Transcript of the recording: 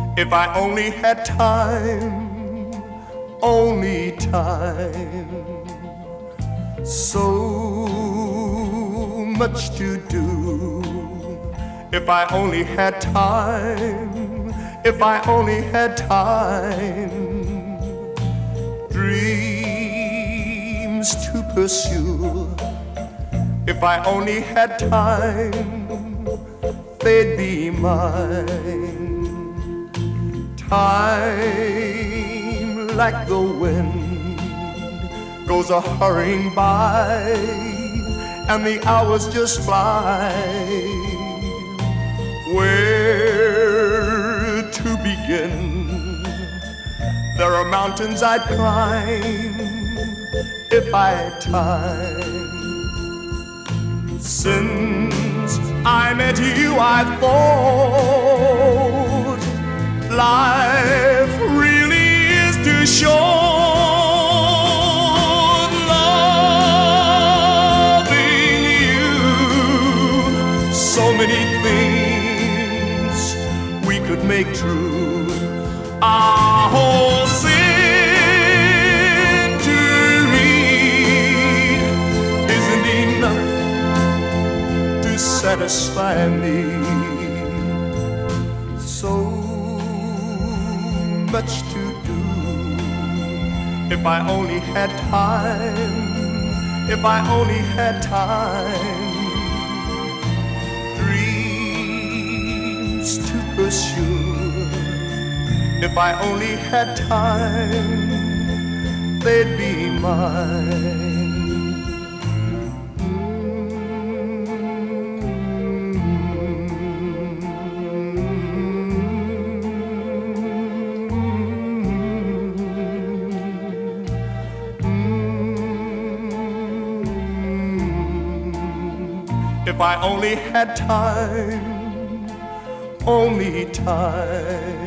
If I only had time, only time, so much to do. If I only had time, if I only had time, dreams to pursue. If I only had time, they'd be mine. Time, like the wind, goes a-hurrying by, and the hours just fly. Where to begin? There are mountains I'd climb if I had time. Since I met you, I've thought life really is too short. Loving you, so many things we could make true. Our whole century isn't enough to satisfy me. So much to do. If I only had time, if I only had time, dreams to pursue. If I only had time, they'd be mine. If I only had time, only time.